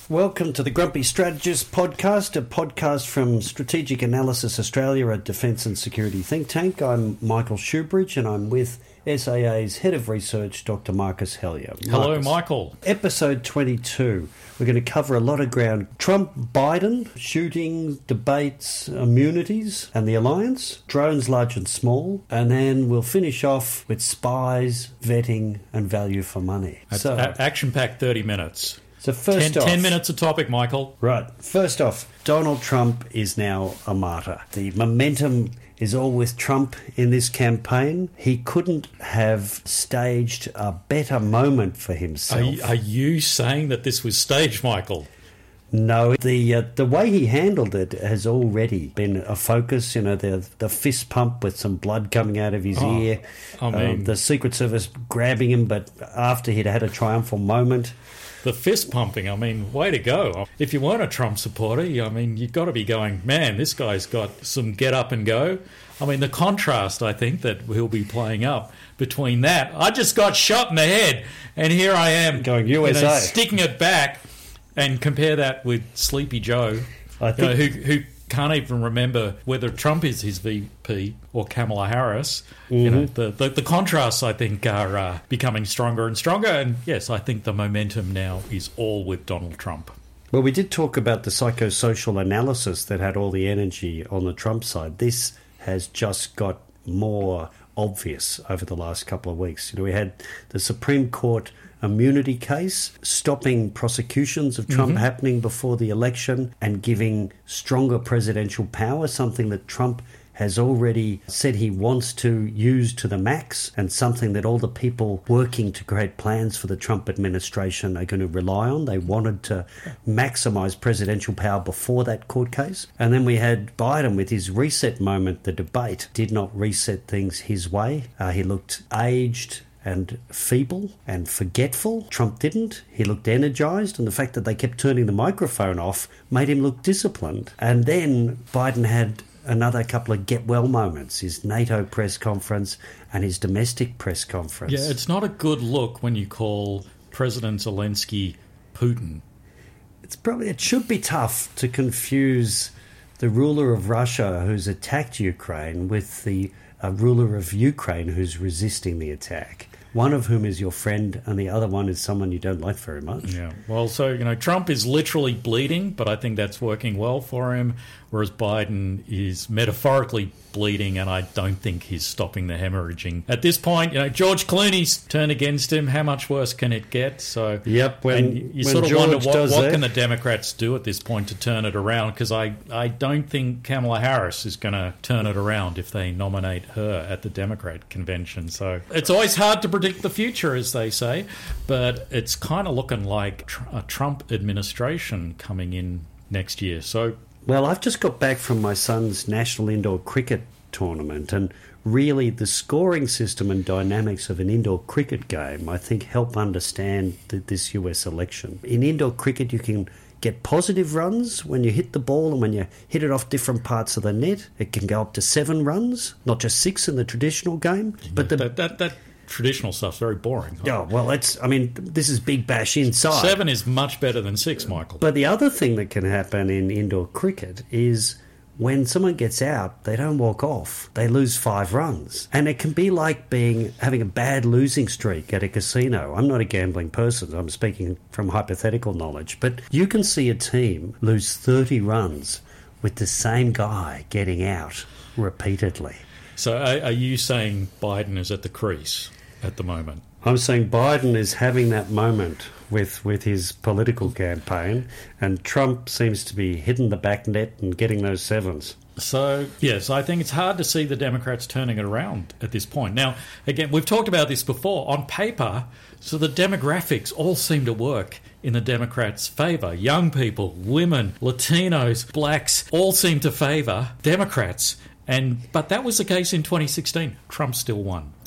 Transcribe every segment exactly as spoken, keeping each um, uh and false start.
Welcome to the Grumpy Strategist podcast, a podcast from Strategic Analysis Australia, a defence and security think tank. I'm Michael Shoebridge and I'm with S A A's Head of Research, Doctor Marcus Hellyer. Hello, Marcus, Michael. Episode twenty-two. We're going to cover a lot of ground. Trump, Biden, shootings, debates, immunities and the alliance, drones large and small, and then we'll finish off with spies, vetting and value for money. That's so, a- action-packed thirty minutes. So first ten, off... ten minutes a topic, Michael. Right. First off, Donald Trump is now a martyr. The momentum is all with Trump in this campaign. He couldn't have staged a better moment for himself. Are, you- are you saying that this was staged, Michael? No, the uh, the way he handled it has already been a focus. You know, the the fist pump with some blood coming out of his Oh, ear. I mean- uh, the Secret Service grabbing him, but after he'd had a triumphal moment. The fist pumping, I mean, way to go. If you weren't a Trump supporter, I mean, you've got to be going, man, this guy's got some get up and go. I mean, the contrast, I think, that he'll be playing up between that. I just got shot in the head, and here I am Going U S A. you know, sticking it back, and compare that with Sleepy Joe, I you think know, who, who can't even remember whether Trump is his V P or Kamala Harris. Mm-hmm. You know, the, the, the contrasts, I think, are uh, becoming stronger and stronger. And yes, I think the momentum now is all with Donald Trump. Well, we did talk about the psychosocial analysis that had all the energy on the Trump side. This has just got more obvious over the last couple of weeks. You know, we had the Supreme Court immunity case stopping prosecutions of Trump Mm-hmm. happening before the election and giving stronger presidential power, something that Trump has already said he wants to use to the max, and something that all the people working to create plans for the Trump administration are going to rely on. They wanted to maximise presidential power before that court case. And then we had Biden with his reset moment. The debate did not reset things his way. Uh, he looked aged and feeble and forgetful. Trump didn't. He looked energised, and the fact that they kept turning the microphone off made him look disciplined. And then Biden had another couple of get-well moments, his NATO press conference and his domestic press conference. Yeah, it's not a good look when you call President Zelensky Putin. It's probably it should be tough to confuse the ruler of Russia who's attacked Ukraine with the uh, ruler of Ukraine who's resisting the attack. One of whom is your friend and the other one is someone you don't like very much. Yeah, well, so, you know, Trump is literally bleeding, but I think that's working well for him, whereas Biden is metaphorically bleeding, and I don't think he's stopping the hemorrhaging. At this point, you know, George Clooney's turned against him. How much worse can it get? So, Yep, when, and you when sort of George wonder what, does what that, can the Democrats do at this point to turn it around, because I, I don't think Kamala Harris is going to turn it around if they nominate her at the Democrat convention. So it's always hard to predict the future, as they say, but it's kind of looking like tr- a Trump administration coming in next year. So, well, I've just got back from my son's national indoor cricket tournament, and really the scoring system and dynamics of an indoor cricket game, I think, help understand the, this U S election. In indoor cricket, you can get positive runs when you hit the ball, and when you hit it off different parts of the net, it can go up to seven runs, not just six in the traditional game. But the that, that, that traditional stuff's very boring. Oh, well, it's, I mean, this is Big Bash inside. Seven is much better than six, Michael. But the other thing that can happen in indoor cricket is when someone gets out, they don't walk off. They lose five runs. And it can be like being having a bad losing streak at a casino. I'm not a gambling person. I'm speaking from hypothetical knowledge. But you can see a team lose thirty runs with the same guy getting out repeatedly. So are, are you saying Biden is at the crease at the moment? I'm saying Biden is having that moment with, with his political campaign, and Trump seems to be hitting the back net and getting those sevens. So, yes, I think it's hard to see the Democrats turning it around at this point. Now, again, we've talked about this before. On paper, so the demographics all seem to work in the Democrats' favour. Young people, women, Latinos, blacks, all seem to favour Democrats. And but that was the case in twenty sixteen. Trump still won.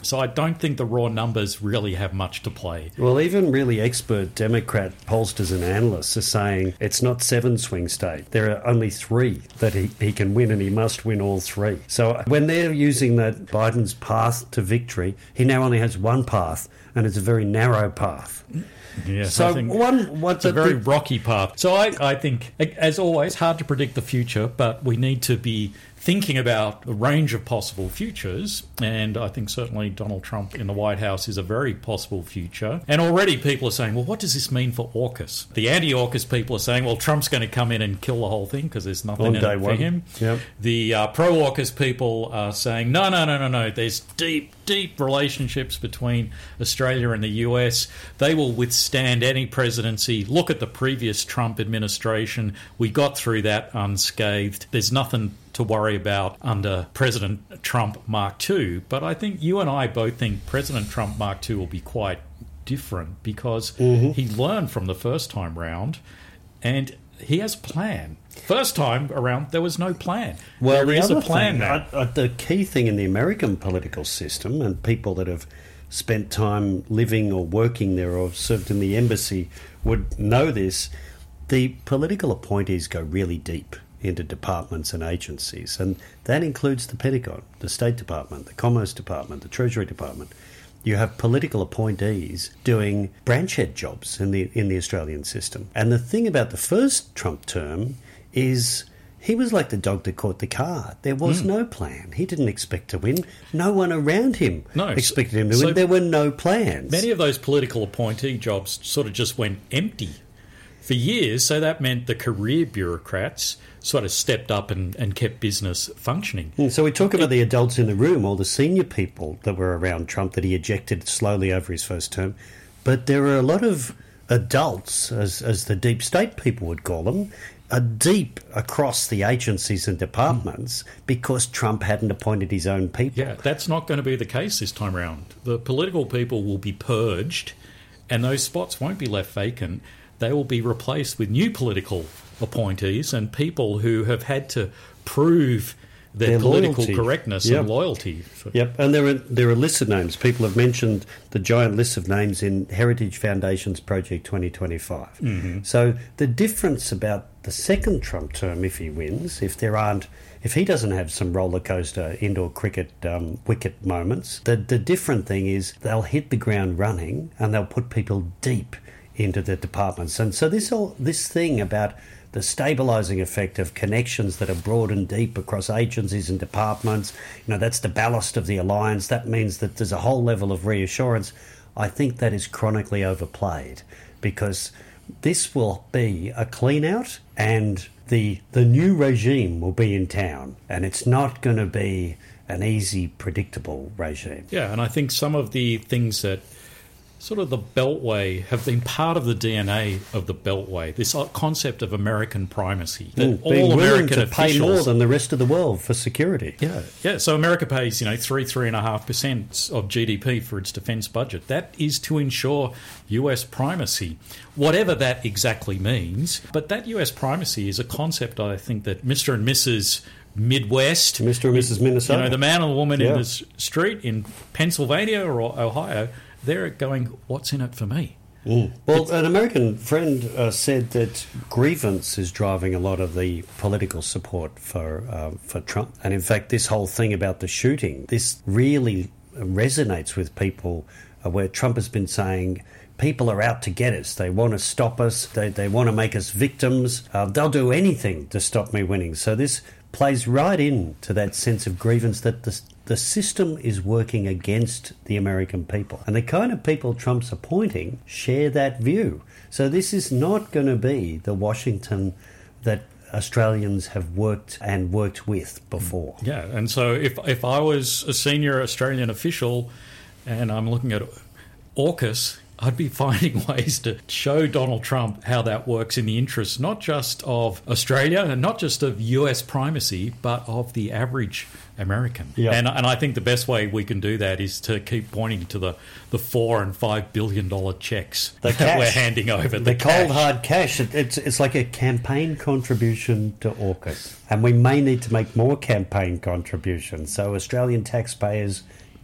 So I don't think the raw numbers really have much to play. Well, even really expert Democrat pollsters and analysts are saying it's not seven swing states. There are only three that he, he can win, and he must win all three. So when they're using that Biden's path to victory, he now only has one path, and it's a very narrow path. Yes, so I think one, what's it's a very the, rocky path. So I, I think, as always, hard to predict the future, but we need to be thinking about a range of possible futures, and I think certainly Donald Trump in the White House is a very possible future. And already people are saying, well, what does this mean for AUKUS? The anti-AUKUS people are saying, well, Trump's going to come in and kill the whole thing because there's nothing On in day it for one. him. Yep. The uh, pro-AUKUS people are saying, no, no, no, no, no, there's deep, deep relationships between Australia and the U S. They will withstand any presidency. Look at the previous Trump administration. We got through that unscathed. There's nothing to worry about under President Trump Mark two. But I think you and I both think President Trump Mark two will be quite different because mm-hmm. he learned from the first time round and he has a plan. First time around, there was no plan. Well, there the is other a plan thing, now. uh, the key thing in the American political system, and people that have spent time living or working there or served in the embassy would know this, the political appointees go really deep into departments and agencies, and that includes the Pentagon, the State Department, the Commerce Department, the Treasury Department. You have political appointees doing branch head jobs in the in the Australian system. And the thing about the first Trump term is he was like the dog that caught the car. There was mm. no plan. He didn't expect to win. No one around him no, expected him to so win. There were no plans. Many of those political appointee jobs sort of just went empty for years, so that meant the career bureaucrats sort of stepped up and, and kept business functioning. Mm, so we talk about the adults in the room, all the senior people that were around Trump that he ejected slowly over his first term. But there were a lot of adults, as, as the deep state people would call them, are deep across the agencies and departments because Trump hadn't appointed his own people. Yeah, that's not going to be the case this time around. The political people will be purged and those spots won't be left vacant. They will be replaced with new political appointees and people who have had to prove their, their political loyalty. correctness yep. and loyalty. Yep, and there are there are lists of names. People have mentioned the giant list of names in Heritage Foundation's Project twenty twenty-five. Mm-hmm. So the difference about the second Trump term, if he wins, if there aren't, if he doesn't have some roller coaster indoor cricket um, wicket moments, the the different thing is they'll hit the ground running and they'll put people deep into the departments. And so this all this thing about the stabilising effect of connections that are broad and deep across agencies and departments, you know, that's the ballast of the alliance. That means that there's a whole level of reassurance. I think that is chronically overplayed because this will be a clean out and the the new regime will be in town and it's not going to be an easy, predictable regime. Yeah, and I think some of the things that sort of the Beltway have been part of the D N A of the Beltway, this concept of American primacy. That mm, all being willing American to officials, pay more than the rest of the world for security. Yeah, yeah. So America pays, you know, three, three and a half percent of G D P for its defence budget. That is to ensure U S primacy, whatever that exactly means. But that U S primacy is a concept I think that Mister and Missus Midwest, Mister and Missus Minnesota, you know, the man or the woman yeah. in the street in Pennsylvania or Ohio, they're going, what's in it for me? Mm. Well, an American friend uh, said that grievance is driving a lot of the political support for uh, for Trump. And in fact, this whole thing about the shooting, this really resonates with people uh, where Trump has been saying people are out to get us. They want to stop us. They, they want to make us victims. Uh, they'll do anything to stop me winning. So this plays right into that sense of grievance that the, the system is working against the American people. And the kind of people Trump's appointing share that view. So this is not going to be the Washington that Australians have worked and worked with before. Yeah, and so if, if I was a senior Australian official and I'm looking at AUKUS, I'd be finding ways to show Donald Trump how that works in the interests not just of Australia and not just of U S primacy, but of the average American. Yeah. And and I think the best way we can do that is to keep pointing to the, the four and five billion dollar checks the that cash. we're handing over. The, the cold cash. hard cash. It, it's it's like a campaign contribution to AUKUS, and we may need to make more campaign contributions. So Australian taxpayers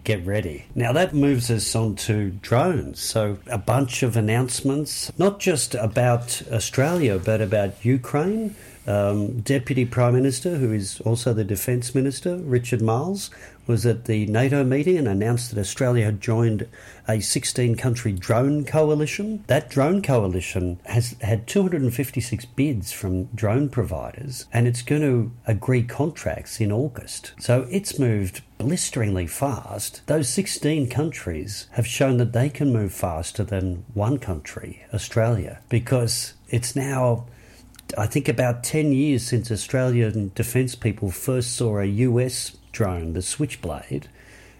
get ready. Now that moves us on to drones. So a bunch of announcements, not just about Australia, but about Ukraine. Um, Deputy Prime Minister, who is also the Defence Minister, Richard Marles, was at the NATO meeting and announced that Australia had joined a sixteen-country drone coalition. That drone coalition has had two hundred fifty-six bids from drone providers, and it's going to agree contracts in August. So it's moved blisteringly fast. Those sixteen countries have shown that they can move faster than one country, Australia, because it's now, I think, about ten years since Australian defence people first saw a U S drone, the Switchblade,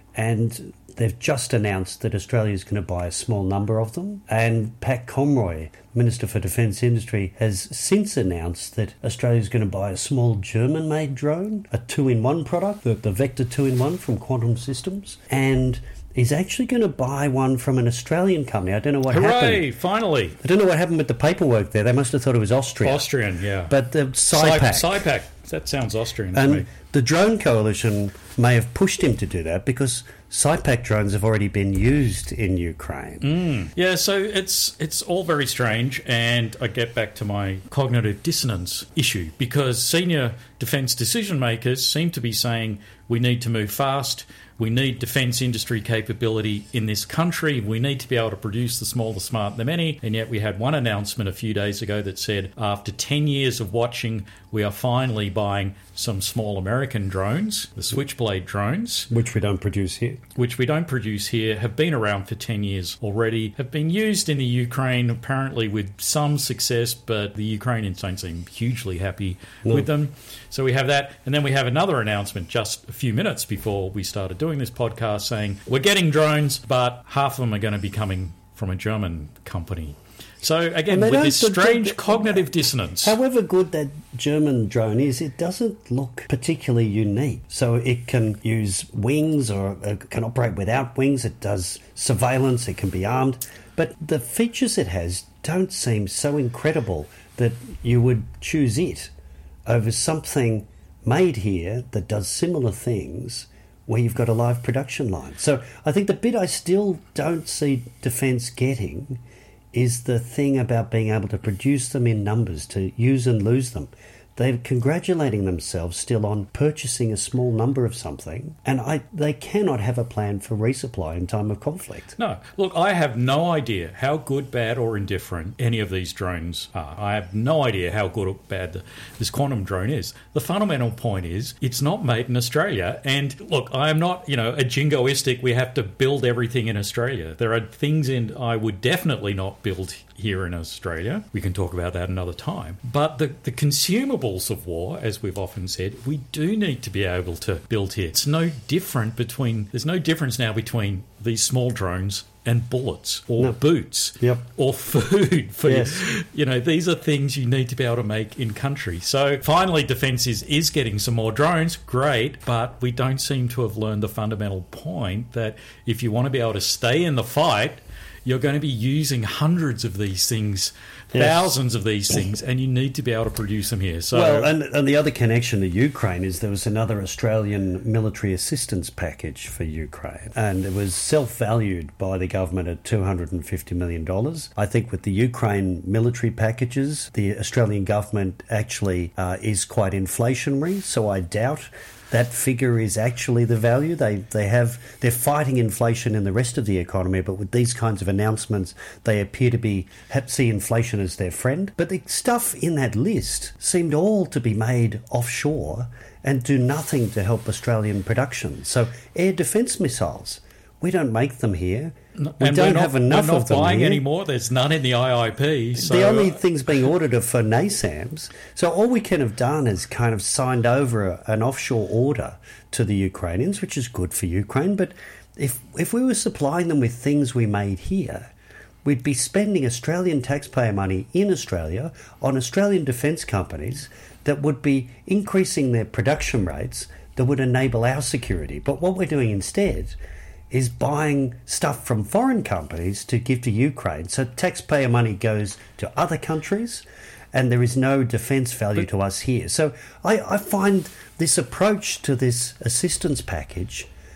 and they've just announced that Australia is going to buy a small number of them. And Pat Conroy, Minister for Defence Industry, has since announced that Australia is going to buy a small German-made drone, a two-in-one product, the, the Vector two-in-one from Quantum Systems, and is actually going to buy one from an Australian company. I don't know what Hooray, happened. Hooray, finally. I don't know what happened with the paperwork there. They must have thought it was Austria. Austrian, yeah. But the SIPAC. SIPAC. That sounds Austrian to and me. The drone coalition may have pushed him to do that because SIPAC drones have already been used in Ukraine. Mm. Yeah, so it's it's all very strange, and I get back to my cognitive dissonance issue, because senior defence decision makers seem to be saying we need to move fast, we need defence industry capability in this country, we need to be able to produce the small, the smart, the many, and yet we had one announcement a few days ago that said after ten years of watching, we are finally buying some small American drones, the Switchblade drones. Which we don't produce here. Which we don't produce here, have been around for ten years already, have been used in the Ukraine apparently with some success, but the Ukrainians don't seem hugely happy no. with them. So we have that, and then we have another announcement just a few minutes before we started doing this podcast saying we're getting drones, but half of them are going to be coming from a German company. So, again, with this strange cognitive dissonance. However good that German drone is, it doesn't look particularly unique. So it can use wings or it can operate without wings. It does surveillance. It can be armed. But the features it has don't seem so incredible that you would choose it over something made here that does similar things where you've got a live production line. So I think the bit I still don't see Defence getting is the thing about being able to produce them in numbers, to use and lose them. They're congratulating themselves still on purchasing a small number of something, and I, they cannot have a plan for resupply in time of conflict. No. Look, I have no idea how good, bad or indifferent any of these drones are. I have no idea how good or bad the, this quantum drone is. The fundamental point is it's not made in Australia. And look, I am not, you know, a jingoistic, we have to build everything in Australia. There are things in I would definitely not build here in Australia. We can talk about that another time. But the, the consumables of war, as we've often said, we do need to be able to build here. It's no different between, there's no difference now between these small drones and bullets or no. boots yep. or food. For, yes. You know, these are things you need to be able to make in country. So finally, Defence is, is getting some more drones. Great. But we don't seem to have learned the fundamental point that if you want to be able to stay in the fight, you're going to be using hundreds of these things, yes. thousands of these things, and you need to be able to produce them here. So, well, and, and the other connection to Ukraine is there was another Australian military assistance package for Ukraine, and it was self-valued by the government at two hundred fifty million dollars. I think with the Ukraine military packages, the Australian government actually uh, is quite inflationary, so I doubt that figure is actually the value. They they have they're fighting inflation in the rest of the economy, but with these kinds of announcements, they appear to be see inflation as their friend. But the stuff in that list seemed all to be made offshore and do nothing to help Australian production. So air defence missiles, we don't make them here. No, we and don't not, have enough we're not of them buying here. anymore. There's none in the I I P. So. The only things being ordered are for NASAMS. So all we can have done is kind of signed over a, an offshore order to the Ukrainians, which is good for Ukraine. But if if we were supplying them with things we made here, we'd be spending Australian taxpayer money in Australia on Australian defence companies that would be increasing their production rates that would enable our security. But what we're doing instead is buying stuff from foreign companies to give to Ukraine. So taxpayer money goes to other countries and there is no defence value but, to us here. So I, I find this approach to this assistance package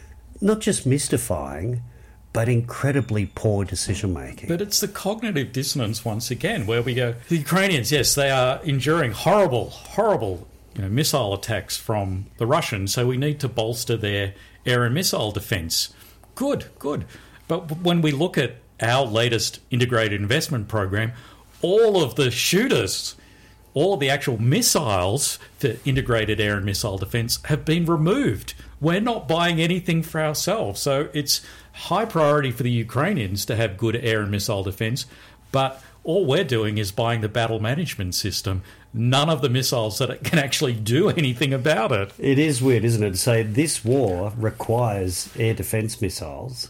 not just mystifying, but incredibly poor decision making. But it's the cognitive dissonance once again, where we go, the Ukrainians, yes, they are enduring horrible, horrible you know, missile attacks from the Russians, so we need to bolster their air and missile defence. Good, good. But when we look at our latest integrated investment program, all of the shooters, all of the actual missiles for integrated air and missile defence have been removed. We're not buying anything for ourselves. So it's high priority for the Ukrainians to have good air and missile defence, but all we're doing is buying the battle management system, none of the missiles that can actually do anything about it. It is weird, isn't it, to say this war requires air defence missiles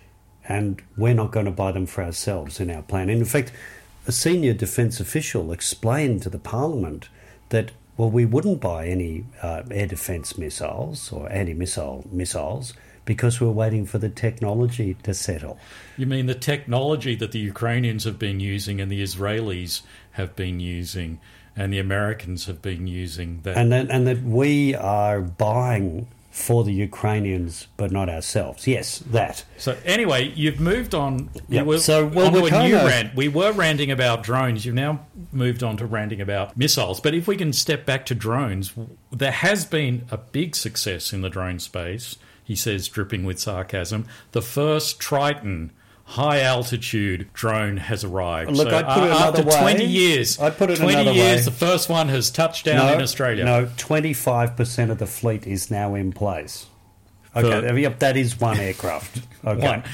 and we're not going to buy them for ourselves in our plan. And in fact, a senior defence official explained to the Parliament that, well, we wouldn't buy any uh, air defence missiles or anti-missile missiles because we're waiting for the technology to settle. You mean the technology that the Ukrainians have been using and the Israelis have been using and the Americans have been using? That and that, and that we are buying for the Ukrainians, but not ourselves. Yes, that. So anyway, you've moved on. Yep. You were so well, onto we're a kind new of... rant. We were ranting about drones. You've now moved on to ranting about missiles. But if we can step back to drones, there has been a big success in the drone space, he says, dripping with sarcasm. The first Triton high-altitude drone has arrived. Look, so I'd put it uh, another after way. twenty years, I'd put it twenty another years, way. the first one has touched down no, in Australia. No, twenty-five percent of the fleet is now in place. Okay, For, yep, that is one aircraft. Okay. One.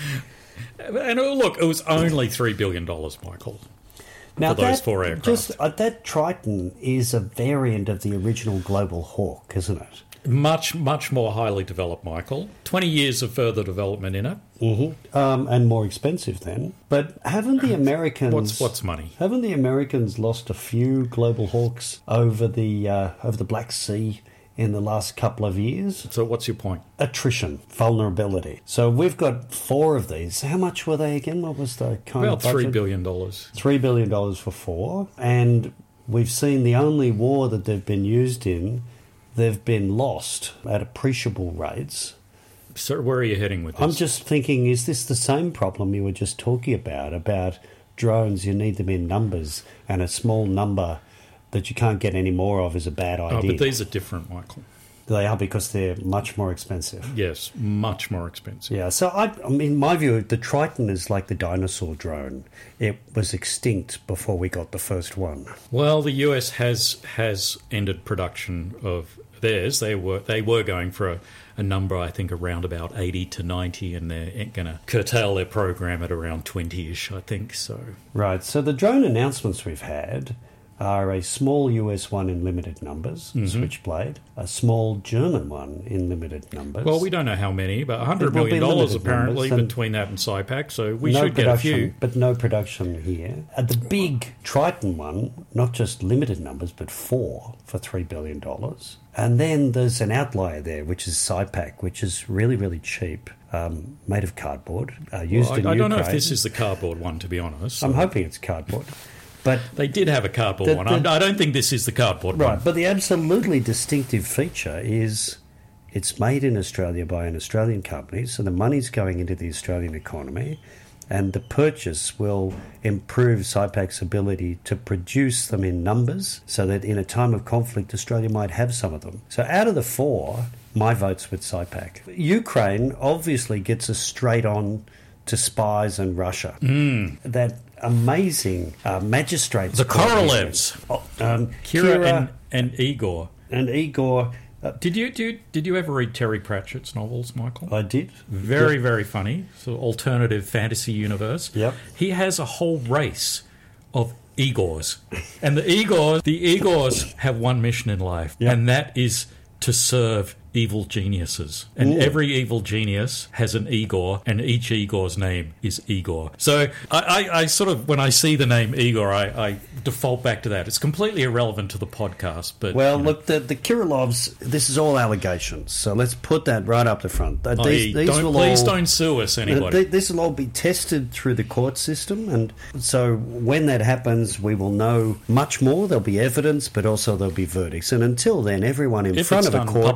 And look, it was only three billion dollars, Michael, now for those that, four aircraft. Just, uh, that Triton is a variant of the original Global Hawk, isn't it? Much, much more highly developed, Michael. twenty years of further development in it. Mm-hmm. Um, and more expensive then. But haven't the Americans... What's what's money? Haven't the Americans lost a few Global Hawks over the uh, over the Black Sea in the last couple of years? So what's your point? Attrition, vulnerability. So we've got four of these. How much were they again? What was the kind About of budget? three billion dollars. Three billion dollars for four. And we've seen the only war that they've been used in, they've been lost at appreciable rates. So where are you heading with this? I'm just thinking, is this the same problem you were just talking about, about drones, you need them in numbers, and a small number that you can't get any more of is a bad idea? Oh, but these are different, Michael. They are, because they're much more expensive. Yes, much more expensive. Yeah, so I, I mean, in my view, the Triton is like the dinosaur drone. It was extinct before we got the first one. Well, the U S has has ended production of theirs. They were they were going for a, a number, I think, around about eighty to ninety, and they're going to curtail their program at around twenty-ish, I think. So Right, so the drone announcements we've had are a small U S one in limited numbers, Mm-hmm. Switchblade, a small German one in limited numbers. well, we don't know how many, but one hundred It will million be dollars limited apparently numbers, and between that and SciPac, so we no should get a production, few. but no production here. Uh, the big Triton one, not just limited numbers, but four for three billion dollars. And then there's an outlier there, which is SciPac, which is really, really cheap, um, made of cardboard, uh, used Well, I, in I don't know if Ukraine. this is the cardboard one, to be honest. I'm hoping it's cardboard. But They did have a cardboard The- one. the- I I don't think this is the cardboard Right, one. but the absolutely distinctive feature is it's made in Australia by an Australian company, so the money's going into the Australian economy, and the purchase will improve SciPac's ability to produce them in numbers so that in a time of conflict, Australia might have some of them. So out of the four, my vote's with SciPac. Ukraine obviously gets us straight on to spies and Russia. Mm. That amazing uh, magistrates. The Korolevs. Oh, um, Kira, Kira and, and Igor. and Igor. Uh, Did you do? Did you ever read Terry Pratchett's novels, Michael? I did. Very, very funny. So alternative fantasy universe. Yep. He has a whole race of Igors, and the Igors, the Igors have one mission in life, Yep. and that is to serve evil geniuses. And Ooh. every evil genius has an Igor, and each Igor's name is Igor. So I, I, I sort of, when I see the name Igor, I, I default back to that. It's completely irrelevant to the podcast, but Well, you know. look, the, the Kirilovs, this is all allegations, so let's put that right up the front. Uh, Oh, these, hey, these don't, will please all, don't sue us, uh, anybody. th- This will all be tested through the court system, and so when that happens, we will know much more. There'll be evidence, but also there'll be verdicts. And until then, everyone in If front it's of a done court... publicly.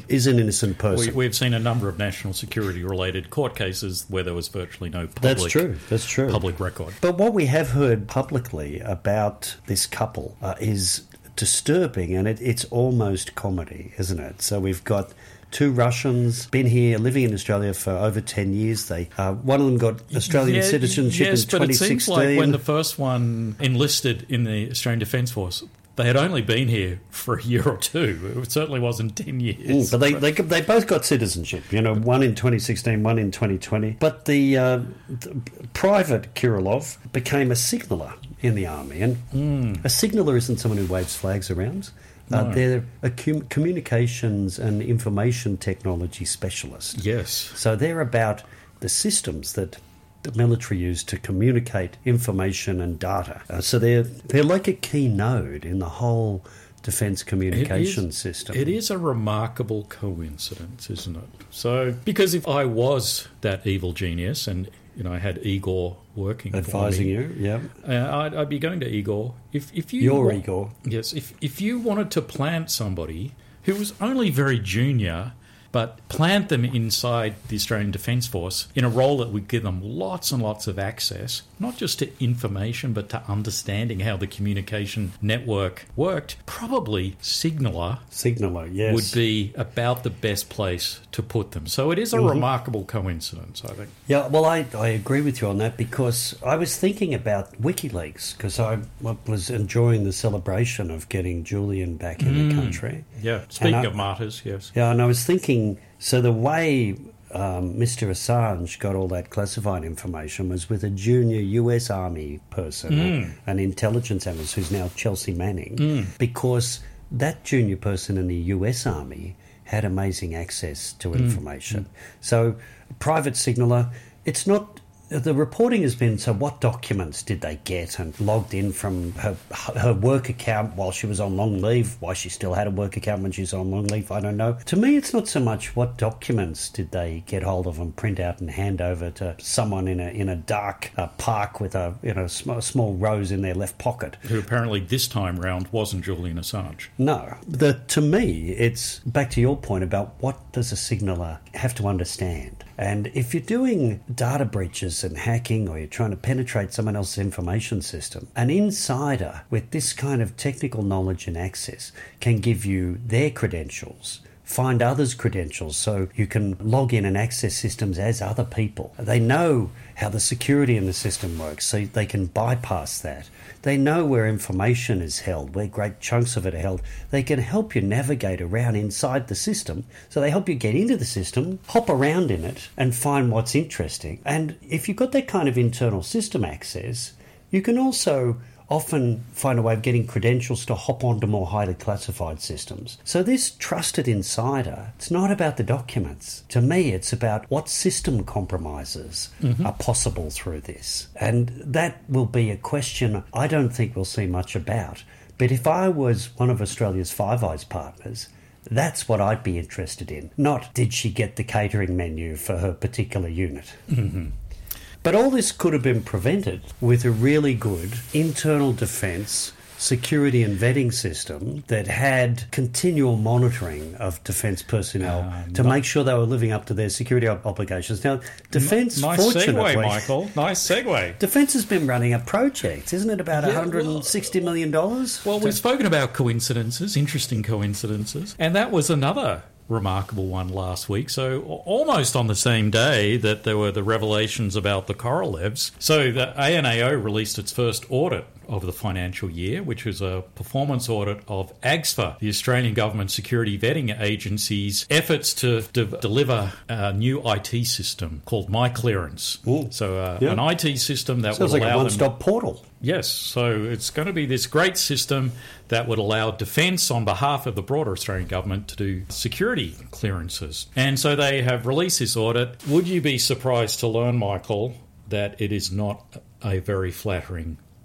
is an innocent person. We, we've seen a number of national security-related court cases where there was virtually no public, That's true. That's true. public record. But what we have heard publicly about this couple uh, is disturbing, and it, it's almost comedy, isn't it? So we've got two Russians, been here, living in Australia for over ten years. They uh, one of them got Australian yeah, citizenship yes, in twenty sixteen. Yes, but it seems like when the first one enlisted in the Australian Defence Force, they had only been here for a year or two. It certainly wasn't ten years. Mm, but they, they they both got citizenship, you know, one in twenty sixteen, one in twenty twenty. But the, uh, the Private Kirillov became a signaller in the army. And mm. a signaller isn't someone who waves flags around. No. Uh, they're a com- communications and information technology specialist. Yes. So they're about the systems that the military use to communicate information and data. Uh, so they're they're like a key node in the whole defence communication it is, system. It is a remarkable coincidence, isn't it? So, because if I was that evil genius and, you know, I had Igor working advising for me, you, yeah, uh, I'd, I'd be going to Igor. If if you your wa- Igor, yes, if if you wanted to plant somebody who was only very junior, but plant them inside the Australian Defence Force in a role that would give them lots and lots of access, not just to information, but to understanding how the communication network worked, probably Signaller, Signaller, yes, would be about the best place to put them. So it is a mm-hmm. remarkable coincidence, I think. Yeah, well, I, I agree with you on that, because I was thinking about WikiLeaks, because I was enjoying the celebration of getting Julian back in mm. the country. Yeah, speaking I, of martyrs, yes. Yeah, and I was thinking, so the way um, Mister Assange got all that classified information was with a junior U S Army person, mm. an intelligence analyst who's now Chelsea Manning, mm. because that junior person in the U S Army had amazing access to information. Mm. So, private signaller, it's not... The reporting has been, so what documents did they get and logged in from her her work account while she was on long leave, why she still had a work account when she was on long leave, I don't know. To me, it's not so much what documents did they get hold of and print out and hand over to someone in a in a dark uh, park with a you know sm- small rose in their left pocket. Who apparently this time round wasn't Julian Assange. No. The, to me, it's back to your point about what does a signaller have to understand. And if you're doing data breaches and hacking, or you're trying to penetrate someone else's information system, an insider with this kind of technical knowledge and access can give you their credentials, find others' credentials, so you can log in and access systems as other people. They know how the security in the system works, so they can bypass that. They know where information is held, where great chunks of it are held. They can help you navigate around inside the system. So they help you get into the system, hop around in it, and find what's interesting. And if you've got that kind of internal system access, you can also often find a way of getting credentials to hop onto more highly classified systems. So this trusted insider, it's not about the documents. To me, it's about what system compromises mm-hmm. are possible through this. And that will be a question I don't think we'll see much about. But if I was one of Australia's Five Eyes partners, that's what I'd be interested in. Not, did she get the catering menu for her particular unit? Mm-hmm. But all this could have been prevented with a really good internal defence security and vetting system that had continual monitoring of defence personnel uh, to not, make sure they were living up to their security obligations. Now, Defence, nice fortunately... Nice segue, Michael. Nice segue. Defence has been running a project, isn't it, about yeah, one hundred sixty million dollars? Well, we've spoken about coincidences, interesting coincidences, and that was another remarkable one last week. So almost on the same day that there were the revelations about the Korolevs. So the A N A O released its first audit of the financial year, which was a performance audit of AGSFA, the Australian Government Security Vetting Agency's efforts to de- deliver a new I T system called MyClearance. Ooh. So uh, yeah. an I T system that Sounds would like allow a one-stop them- portal. Yes, so it's going to be this great system that would allow Defence on behalf of the broader Australian government to do security clearances. And so they have released this audit. Would you be surprised to learn, Michael, that it is not a very flattering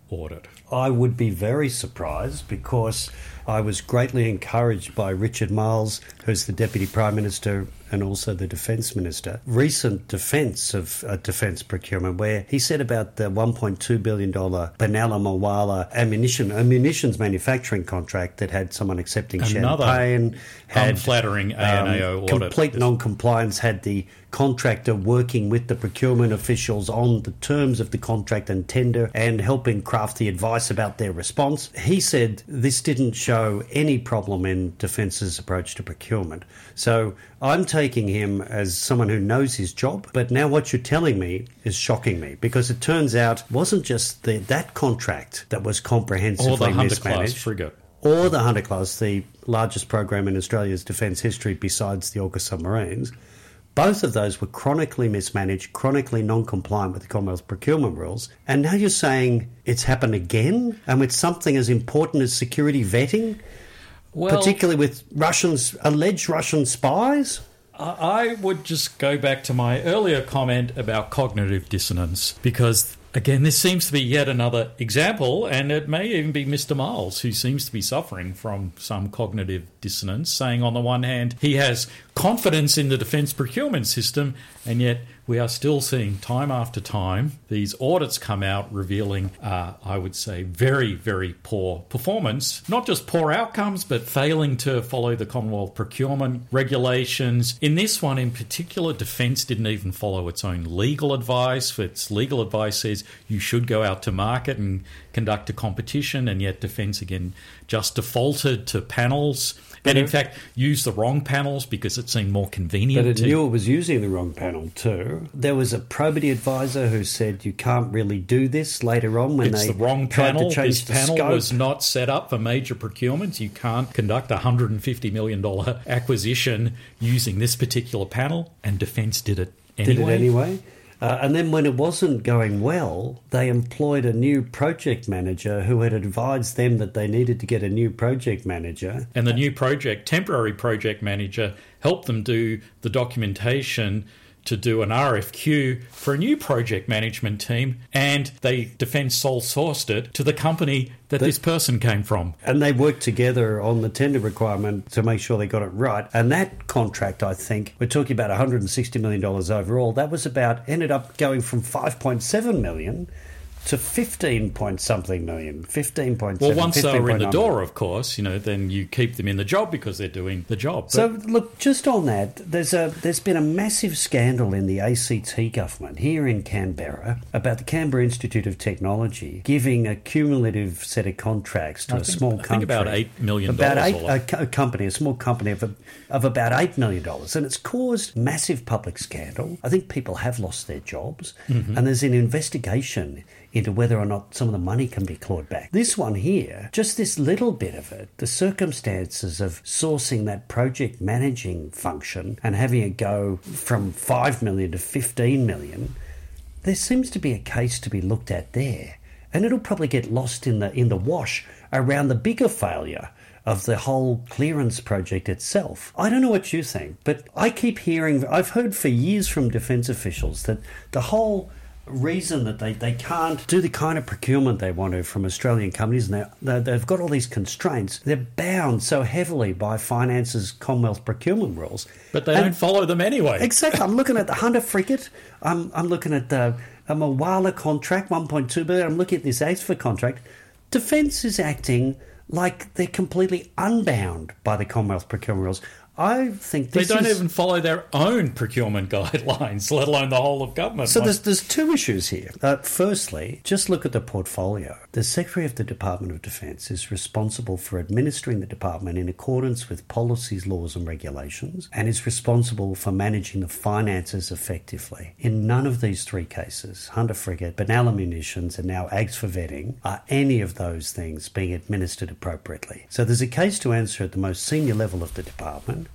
audit? I would be very surprised because I was greatly encouraged by Richard Marles, who's the Deputy Prime Minister and also the Defence Minister, recent defence of uh, defence procurement, where he said about the one point two billion dollars Benalla Mawala ammunition, a munitions manufacturing contract that had someone accepting Another champagne, had unflattering A N A O um, audit. complete non-compliance, had the contractor working with the procurement officials on the terms of the contract and tender and helping craft the advice about their response. He said this didn't show any problem in Defence's approach to procurement. So I'm taking him as someone who knows his job, but now what you're telling me is shocking me, because it turns out it wasn't just the, that contract that was comprehensively or the Hunter mismanaged. class frigate. Or the Hunter class, the largest program in Australia's defence history besides the AUKUS submarines. Both of those were chronically mismanaged, chronically non-compliant with the Commonwealth procurement rules. And now you're saying it's happened again? And with something as important as security vetting? Well, particularly with Russians, alleged Russian spies? I would just go back to my earlier comment about cognitive dissonance, because again, this seems to be yet another example, and it may even be Mister Miles who seems to be suffering from some cognitive dissonance, saying on the one hand he has confidence in the defence procurement system, and yet we are still seeing time after time these audits come out revealing, uh, I would say, very, very poor performance. Not just poor outcomes, but failing to follow the Commonwealth procurement regulations. In this one in particular, Defence didn't even follow its own legal advice. Its legal advice says you should go out to market and conduct a competition, and yet Defence again just defaulted to panels. And in fact, used the wrong panels because it seemed more convenient. But it to... knew it was using the wrong panel too. There was a probity advisor who said you can't really do this later on when it's they the wrong tried panel. to change This the panel scope. was not set up for major procurements. You can't conduct a one hundred fifty million dollars acquisition using this particular panel, and Defence did it anyway. Did it anyway? Uh, and then when it wasn't going well, they employed a new project manager who had advised them that they needed to get a new project manager. And the new project, temporary project manager, helped them do the documentation to do an R F Q for a new project management team, and they Defence sole sourced it to the company that They- this person came from. And they worked together on the tender requirement to make sure they got it right. And that contract, I think, we're talking about one hundred sixty million dollars overall. That was about, ended up going from five point seven million dollars to fifteen point something million, fifteen point seven. Well, once they were in the door, of course, you know, then you keep them in the job because they're doing the job. But So, look, just on that, there's a there's been a massive scandal in the A C T government here in Canberra about the Canberra Institute of Technology giving a cumulative set of contracts to I a think- small I think country. about eight million About dollars eight, or- a, co- a company, a small company of, a, of about eight million dollars. And it's caused massive public scandal. I think people have lost their jobs. Mm-hmm. And there's an investigation into whether or not some of the money can be clawed back. This one here, just this little bit of it, the circumstances of sourcing that project managing function and having it go from five million to fifteen million, there seems to be a case to be looked at there. And it'll probably get lost in the in the wash around the bigger failure of the whole clearance project itself. I don't know what you think, but I keep hearing, I've heard for years from defence officials that the whole reason that they, they can't do the kind of procurement they want to from Australian companies, and they, they've got all these constraints, they're bound so heavily by Finance's Commonwealth procurement rules. but they And- don't follow them anyway. Exactly. I'm looking at the Hunter frigate. I'm I'm looking at the a Mawala contract, one point two billion. I'm looking at this ASFA contract. Defence is acting like they're completely unbound by the Commonwealth procurement rules. I think They this don't is... even follow their own procurement guidelines, let alone the whole of government. So there's, there's two issues here. Uh, firstly, just look at the portfolio. The Secretary of the Department of Defence is responsible for administering the department in accordance with policies, laws and regulations, and is responsible for managing the finances effectively. In none of these three cases, Hunter frigate, Benalla munitions and now Ags for vetting, are any of those things being administered appropriately. So there's a case to answer at the most senior level of the department.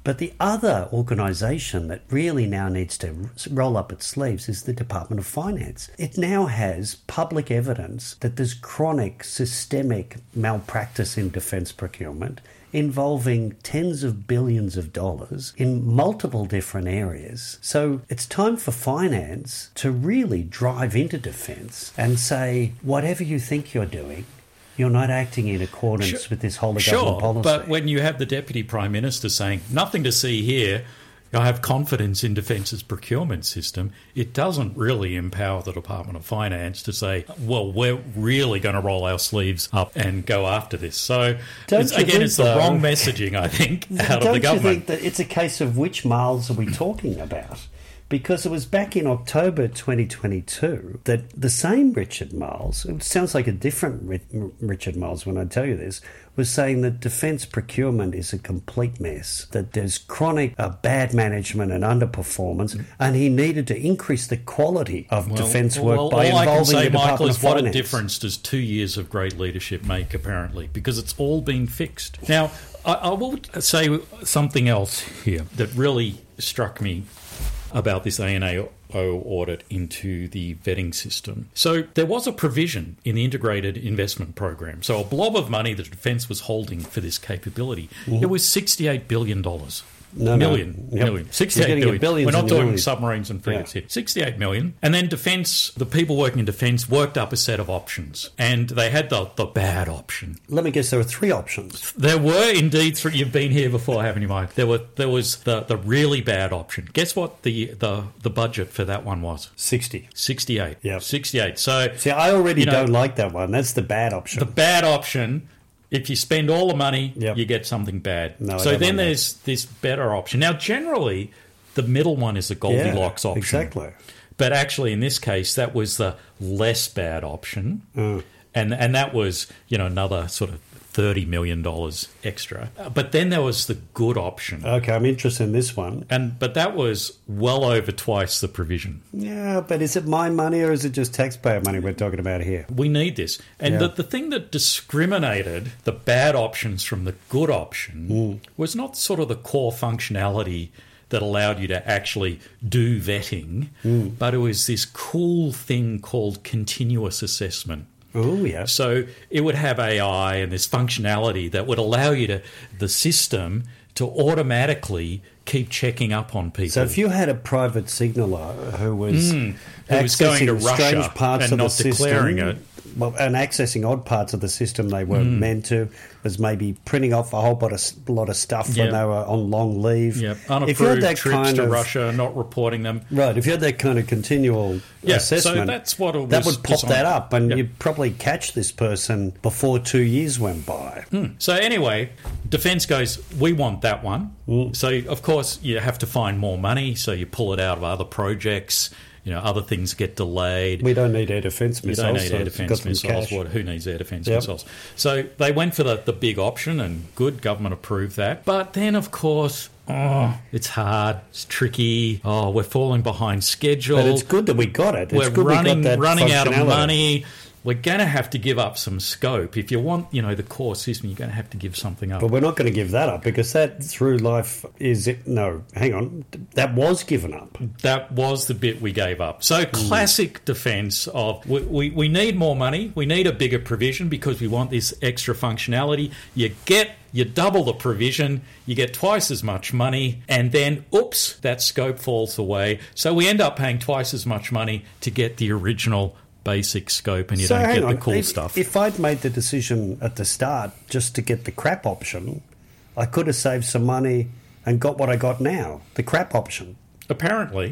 But the other organisation that really now needs to roll up its sleeves is the Department of Finance. It now has public evidence that there's chronic systemic malpractice in defence procurement involving tens of billions of dollars in multiple different areas. So it's time for finance to really drive into defence and say, whatever you think you're doing, you're not acting in accordance sure, with this whole of government sure, policy. But when you have the Deputy Prime Minister saying, nothing to see here, I have confidence in Defence's procurement system, it doesn't really empower the Department of Finance to say, well, we're really going to roll our sleeves up and go after this. So, it's, again, it's the though, wrong messaging, I think, out of the government. Don't you think that it's a case of which miles are we talking about? Because it was back in October twenty twenty-two that the same Richard Marles, it sounds like a different Richard Marles when I tell you this, was saying that defence procurement is a complete mess, that there's chronic uh, bad management and underperformance, and he needed to increase the quality of well, defence work well, by all involving I can say, the Department Michael, of is what Finance. A difference does two years of great leadership make, apparently, because it's all been fixed. Now, I, I will say something else here that really struck me about this A N A O audit into the vetting system. So there was a provision in the Integrated Investment Program. So a blob of money that Defence was holding for this capability. Mm-hmm. It was sixty-eight billion dollars. No, million, no. Yep. million, sixty-eight billion. We're not talking millions. Submarines and frigates yeah. here. sixty-eight million. And then Defence, the people working in Defence worked up a set of options. And they had the, the bad option. Let me guess, there were three options. There were indeed three. You've been here before, haven't you, Mike? There were there was the, the really bad option. Guess what the, the, the budget for that one was? sixty. sixty-eight. Yeah. sixty-eight. So, see, I already you know, don't like that one. That's the bad option. The bad option. If you spend all the money, yep. you get something bad. No, so then there's that. This better option. Now, generally, the middle one is the Goldilocks yeah, option. Exactly. But actually, in this case, that was the less bad option. Mm. And and that was, you know, another sort of thirty million dollars extra. But then there was the good option. Okay, I'm interested in this one. And But that was well over twice the provision. Yeah, but is it my money or is it just taxpayer money we're talking about here? We need this. And yeah. the, the thing that discriminated the bad options from the good option mm. was not sort of the core functionality that allowed you to actually do vetting, mm. but it was this cool thing called continuous assessment. Oh, yeah. So it would have A I and this functionality that would allow you to, the system, to automatically keep checking up on people. So if you had a private signaller who was, mm, who was going to Russia parts and of not the declaring system, it, well, and accessing odd parts of the system they weren't mm. meant to, was maybe printing off a whole lot of, lot of stuff yep. when they were on long leave. Yep. Unapproved if you had that trips kind to of, Russia, not reporting them. Right, if you had that kind of continual yeah, assessment, so that's what it was that would pop designed. that up and yep. you'd probably catch this person before two years went by. Mm. So anyway, Defence goes, we want that one. Mm. So, of course, you have to find more money, so you pull it out of other projects. You know, other things get delayed. We don't need air defence missiles. You don't need so air defence missiles. What, who needs air defence yep. missiles? So they went for the, the big option, and good, government approved that. But then, of course, oh, it's hard, it's tricky. Oh, we're falling behind schedule. But it's good that we got it. It's we're good running, we got that running out of money. We're going to have to give up some scope. If you want, you know, the core system, you're going to have to give something up. But we're not going to give that up because that through life is it. No, hang on. That was given up. That was the bit we gave up. So classic mm. defence of we, we, we need more money. We need a bigger provision because we want this extra functionality. You get, you double the provision, you get twice as much money, and then, oops, that scope falls away. So we end up paying twice as much money to get the original basic scope, and you so don't get on. the cool if, stuff. If I'd made the decision at the start just to get the crap option, I could have saved some money and got what I got now, the crap option. Apparently.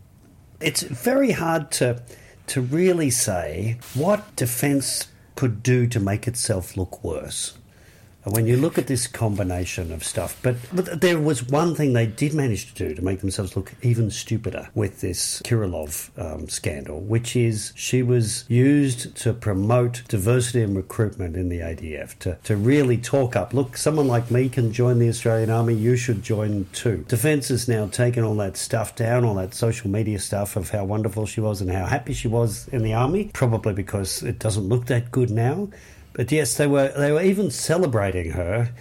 It's very hard to to really say what defence could do to make itself look worse when you look at this combination of stuff. But, but there was one thing they did manage to do to make themselves look even stupider with this Kirillov um, scandal, which is she was used to promote diversity and recruitment in the A D F, to, to really talk up, look, someone like me can join the Australian Army, you should join too. Defence has now taken all that stuff down, all that social media stuff of how wonderful she was and how happy she was in the Army, probably because it doesn't look that good now. But yes, they were they were even celebrating her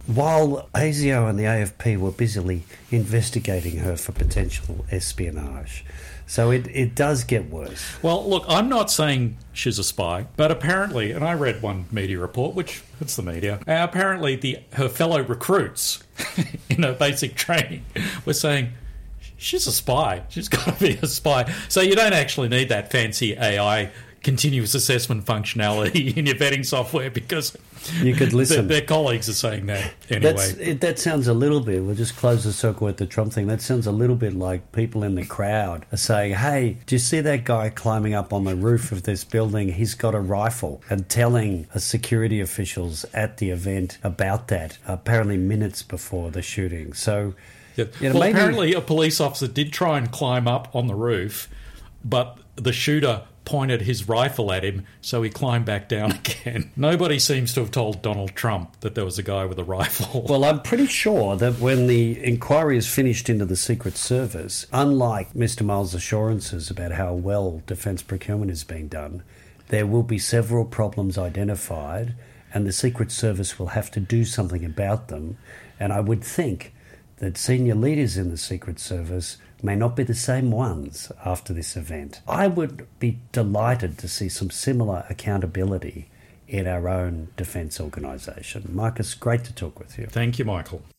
while ASIO and the A F P were busily investigating her for potential espionage. So it, it does get worse. Well, look, I'm not saying she's a spy, but apparently, and I read one media report, which it's the media, uh, apparently the her fellow recruits in her basic training were saying, she's a spy. She's got to be a spy. So you don't actually need that fancy A I continuous assessment functionality in your vetting software because you could listen. Their, their colleagues are saying that anyway. That's, it, that sounds a little bit, we'll just close the circle with the Trump thing, that sounds a little bit like people in the crowd are saying, hey, do you see that guy climbing up on the roof of this building? He's got a rifle, and telling security officials at the event about that, apparently minutes before the shooting. So, yeah. you know, well, maybe... apparently a police officer did try and climb up on the roof, but the shooter pointed his rifle at him, so he climbed back down again. Nobody seems to have told Donald Trump that there was a guy with a rifle. Well, I'm pretty sure that when the inquiry is finished into the Secret Service, unlike Mister Miles' assurances about how well defence procurement is being done, there will be several problems identified, and the Secret Service will have to do something about them. And I would think that senior leaders in the Secret Service may not be the same ones after this event. I would be delighted to see some similar accountability in our own defence organisation. Marcus, great to talk with you. Thank you, Michael.